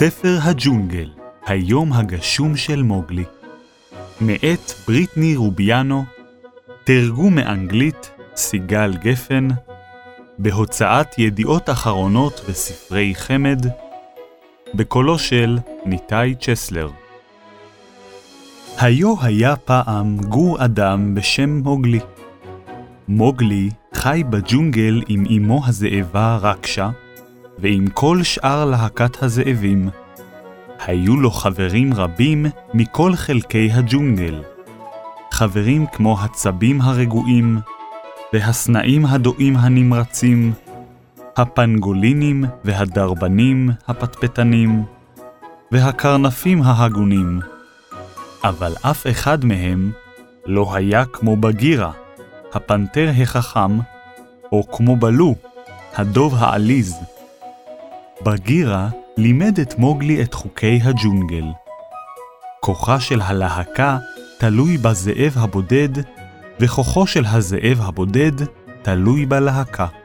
ספר הג'ונגל, היום הגשום של מוגלי. מאת בריטני רוביאנו, תרגום מאנגלית סיגל גפן, בהוצאת ידיעות אחרונות וספרי חמד, בקולו של ניתאי צ'סלר. היה פעם גור אדם בשם מוגלי. מוגלי חי בג'ונגל עם אמו הזאבה רקשה, ועם כל שאר להקת הזאבים. היו לו חברים רבים מכל חלקי הג'ונגל. חברים כמו הצבים הרגועים, והסנאים הדועים הנמרצים, הפנגולינים והדרבנים הפטפטנים, והקרנפים ההגונים. אבל אף אחד מהם לא היה כמו בגירה, הפנתר החכם, או כמו בלו, הדוב העליז. בגירה לימד את מוגלי את חוקי הג'ונגל. כוחה של הלהקה תלוי בזאב הבודד, וכוחו של הזאב הבודד תלוי בלהקה.